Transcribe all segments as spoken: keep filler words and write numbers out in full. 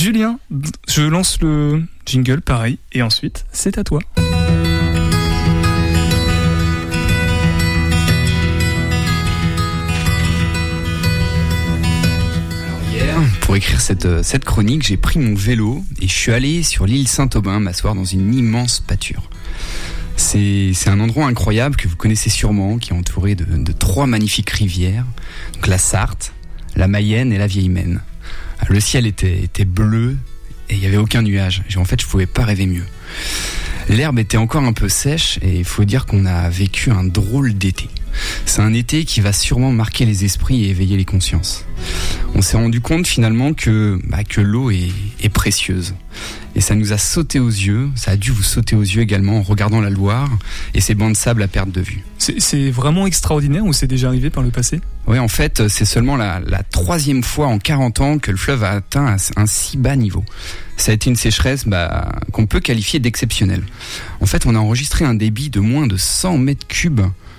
Julien, je lance le jingle pareil et ensuite c'est à toi. Pour écrire cette, cette chronique, j'ai pris mon vélo et je suis allé sur l'île Saint-Aubin m'asseoir dans une immense pâture. C'est, c'est un endroit incroyable que vous connaissez sûrement, qui est entouré de, de trois magnifiques rivières, donc la Sarthe, la Mayenne et la Vieille Maine. Le ciel était, était bleu et il n'y avait aucun nuage. En fait, je ne pouvais pas rêver mieux. L'herbe était encore un peu sèche et il faut dire qu'on a vécu un drôle d'été. C'est un été qui va sûrement marquer les esprits et éveiller les consciences. On s'est rendu compte finalement que, bah, que l'eau est, est précieuse. Et ça nous a sauté aux yeux, ça a dû vous sauter aux yeux également en regardant la Loire et ses bancs de sable à perte de vue. C'est, c'est vraiment extraordinaire ou c'est déjà arrivé par le passé ? Oui, en fait, c'est seulement la, la troisième fois en quarante ans que le fleuve a atteint un si bas niveau. Ça a été une sécheresse bah, qu'on peut qualifier d'exceptionnelle. En fait, on a enregistré un débit de moins de cent mètres cubes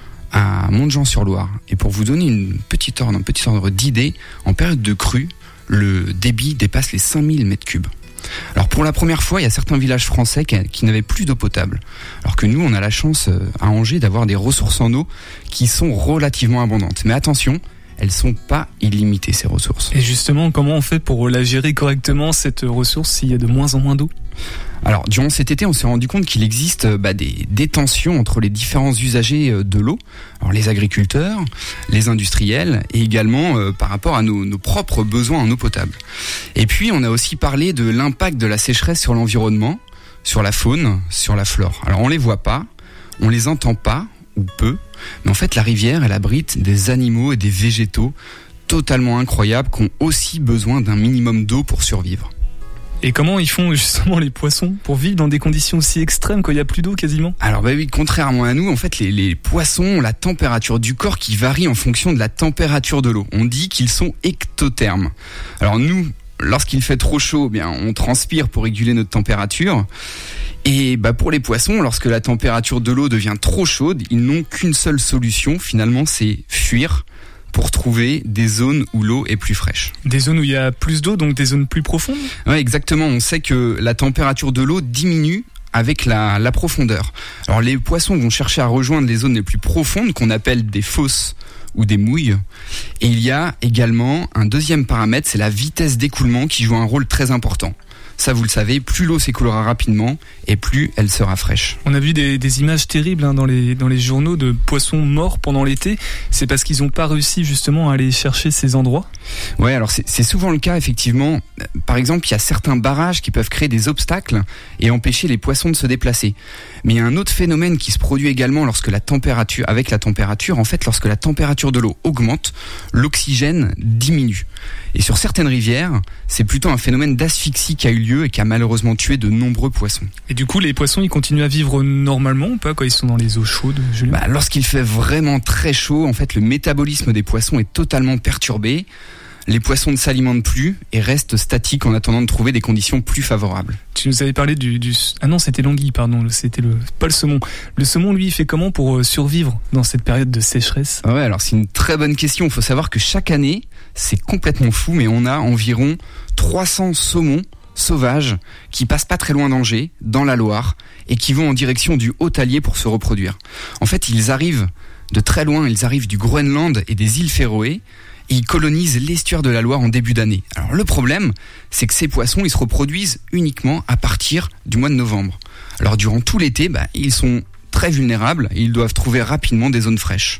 à Montjean-sur-Loire. Et pour vous donner une petite ordre, un petit ordre d'idée, en période de crue, le débit dépasse les cinq mille mètres cubes. Alors pour la première fois, il y a certains villages français qui, qui n'avaient plus d'eau potable. Alors que nous, on a la chance à Angers d'avoir des ressources en eau qui sont relativement abondantes. Mais attention, elles sont pas illimitées, ces ressources. Et justement, comment on fait pour la gérer correctement, cette ressource, s'il y a de moins en moins d'eau ? Alors, durant cet été, on s'est rendu compte qu'il existe bah, des, des tensions entre les différents usagers de l'eau, alors les agriculteurs, les industriels, et également euh, par rapport à nos, nos propres besoins en eau potable. Et puis, on a aussi parlé de l'impact de la sécheresse sur l'environnement, sur la faune, sur la flore. Alors, on les voit pas, on les entend pas, ou peu, mais en fait, la rivière, elle abrite des animaux et des végétaux totalement incroyables qui ont aussi besoin d'un minimum d'eau pour survivre. Et comment ils font justement les poissons pour vivre dans des conditions aussi extrêmes quand il n'y a plus d'eau quasiment ? Alors bah oui, contrairement à nous, en fait les, les poissons ont la température du corps qui varie en fonction de la température de l'eau. On dit qu'ils sont ectothermes. Alors nous, lorsqu'il fait trop chaud, eh bien on transpire pour réguler notre température. Et bah pour les poissons, lorsque la température de l'eau devient trop chaude, ils n'ont qu'une seule solution, finalement, c'est fuir pour trouver des zones où l'eau est plus fraîche. Des zones où il y a plus d'eau, donc des zones plus profondes ? Ouais, exactement. On sait que la température de l'eau diminue avec la, la profondeur. Alors les poissons vont chercher à rejoindre les zones les plus profondes, qu'on appelle des fosses ou des mouilles. Et il y a également un deuxième paramètre, c'est la vitesse d'écoulement qui joue un rôle très important. Ça, vous le savez, plus l'eau s'écoulera rapidement et plus elle sera fraîche. On a vu des, des images terribles hein, dans les, dans les journaux de poissons morts pendant l'été. C'est parce qu'ils n'ont pas réussi justement à aller chercher ces endroits ? Ouais, alors c'est, c'est souvent le cas, effectivement. Par exemple, il y a certains barrages qui peuvent créer des obstacles et empêcher les poissons de se déplacer. Mais il y a un autre phénomène qui se produit également lorsque la température, avec la température, en fait, lorsque la température de l'eau augmente, l'oxygène diminue. Et sur certaines rivières, c'est plutôt un phénomène d'asphyxie qui a eu lieu et qui a malheureusement tué de nombreux poissons. Et du coup, les poissons, ils continuent à vivre normalement ou pas quand ils sont dans les eaux chaudes, Julien ? Bah, lorsqu'il fait vraiment très chaud, en fait, le métabolisme des poissons est totalement perturbé. Les poissons ne s'alimentent plus et restent statiques en attendant de trouver des conditions plus favorables. Tu nous avais parlé du... du... Ah non, c'était l'anguille, pardon, c'était le... pas le saumon. Le saumon, lui, il fait comment pour survivre dans cette période de sécheresse ? Ouais, alors c'est une très bonne question. Il faut savoir que chaque année, c'est complètement fou, mais on a environ trois cents saumons sauvages qui passent pas très loin d'Angers, dans la Loire, et qui vont en direction du Haut-Allier pour se reproduire. En fait, ils arrivent de très loin, ils arrivent du Groenland et des îles Féroé, et ils colonisent l'estuaire de la Loire en début d'année. Alors le problème, c'est que ces poissons, ils se reproduisent uniquement à partir du mois de novembre. Alors durant tout l'été, bah, ils sont très vulnérables et ils doivent trouver rapidement des zones fraîches.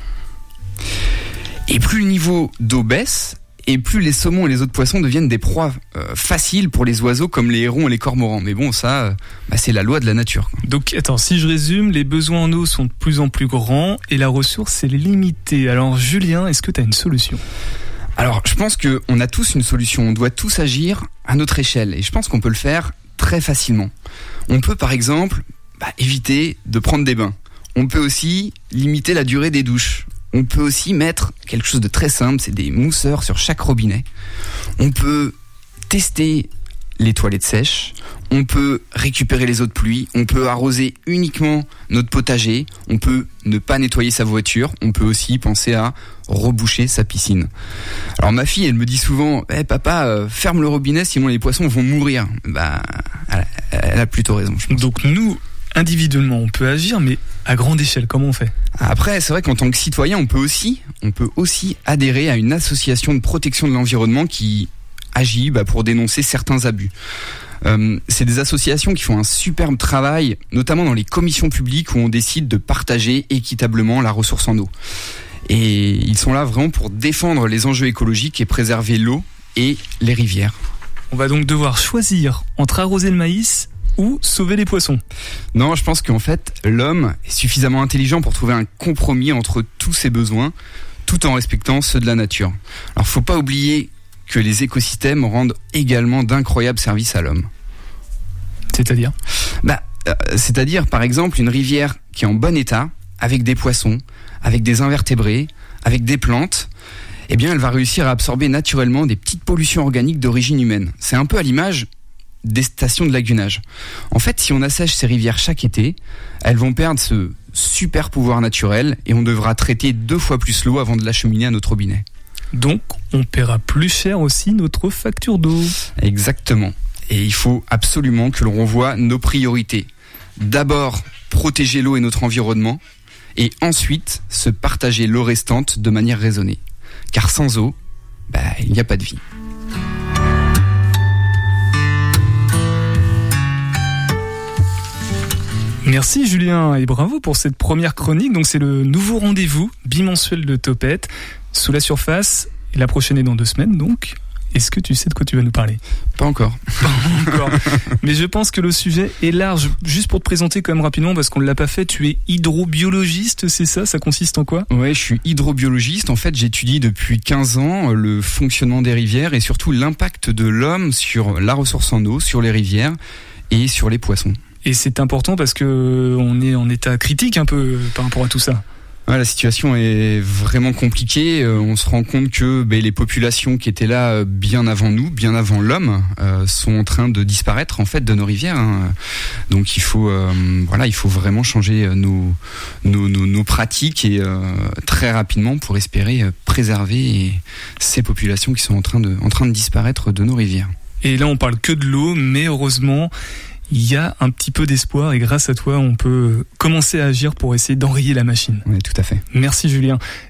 Et plus le niveau d'eau baisse, et plus les saumons et les autres poissons deviennent des proies euh, faciles pour les oiseaux comme les hérons et les cormorans. Mais bon, ça, euh, bah, c'est la loi de la nature, quoi. Donc, attends, si je résume, les besoins en eau sont de plus en plus grands et la ressource est limitée. Alors, Julien, est-ce que tu as une solution ? Alors, je pense qu'on a tous une solution. On doit tous agir à notre échelle. Et je pense qu'on peut le faire très facilement. On peut, par exemple, bah, éviter de prendre des bains. On peut aussi limiter la durée des douches. On peut aussi mettre quelque chose de très simple, c'est des mousseurs sur chaque robinet. On peut tester les toilettes sèches, on peut récupérer les eaux de pluie, on peut arroser uniquement notre potager, on peut ne pas nettoyer sa voiture, on peut aussi penser à reboucher sa piscine. Alors ma fille, elle me dit souvent hey, « Papa, euh, ferme le robinet, sinon les poissons vont mourir ». Bah, elle, elle a plutôt raison, je pense. Donc nous, individuellement, on peut agir, mais à grande échelle, comment on fait ? Après, c'est vrai qu'en tant que citoyen, on peut aussi, on peut aussi adhérer à une association de protection de l'environnement qui agit bah, pour dénoncer certains abus. Euh, c'est des associations qui font un superbe travail, notamment dans les commissions publiques où on décide de partager équitablement la ressource en eau. Et ils sont là vraiment pour défendre les enjeux écologiques et préserver l'eau et les rivières. On va donc devoir choisir entre arroser le maïs ou sauver les poissons. Non, je pense qu'en fait, l'homme est suffisamment intelligent pour trouver un compromis entre tous ses besoins, tout en respectant ceux de la nature. Alors, faut pas oublier que les écosystèmes rendent également d'incroyables services à l'homme. C'est-à-dire ? Bah, euh, c'est-à-dire, par exemple, une rivière qui est en bon état, avec des poissons, avec des invertébrés, avec des plantes, eh bien, elle va réussir à absorber naturellement des petites pollutions organiques d'origine humaine. C'est un peu à l'image des stations de lagunage. En fait, si on assèche ces rivières chaque été, elles vont perdre ce super pouvoir naturel et on devra traiter deux fois plus l'eau avant de l'acheminer à notre robinet. Donc, on paiera plus cher aussi notre facture d'eau. Exactement. Et il faut absolument que l'on revoie nos priorités. D'abord, protéger l'eau et notre environnement, et ensuite, se partager l'eau restante de manière raisonnée. Car sans eau, bah, il n'y a pas de vie. Merci Julien et bravo pour cette première chronique. Donc c'est le nouveau rendez-vous bimensuel de Topette sous la surface. Et la prochaine est dans deux semaines donc. Est-ce que tu sais de quoi tu vas nous parler ? Pas encore. Pas encore. Mais je pense que le sujet est large. Juste pour te présenter quand même rapidement, parce qu'on ne l'a pas fait, tu es hydrobiologiste, c'est ça ? Ça consiste en quoi ? Ouais, je suis hydrobiologiste. En fait, j'étudie depuis quinze ans le fonctionnement des rivières et surtout l'impact de l'homme sur la ressource en eau, sur les rivières et sur les poissons. Et c'est important parce que on est en état critique un peu par rapport à tout ça. Ouais, la situation est vraiment compliquée. Euh, on se rend compte que bah, les populations qui étaient là bien avant nous, bien avant l'homme, euh, sont en train de disparaître en fait de nos rivières. Hein. Donc il faut, euh, voilà, il faut vraiment changer nos nos, nos, nos pratiques et euh, très rapidement pour espérer préserver ces populations qui sont en train de en train de disparaître de nos rivières. Et là, on parle que de l'eau, mais heureusement, il y a un petit peu d'espoir et grâce à toi, on peut commencer à agir pour essayer d'enrayer la machine. Oui, tout à fait. Merci Julien.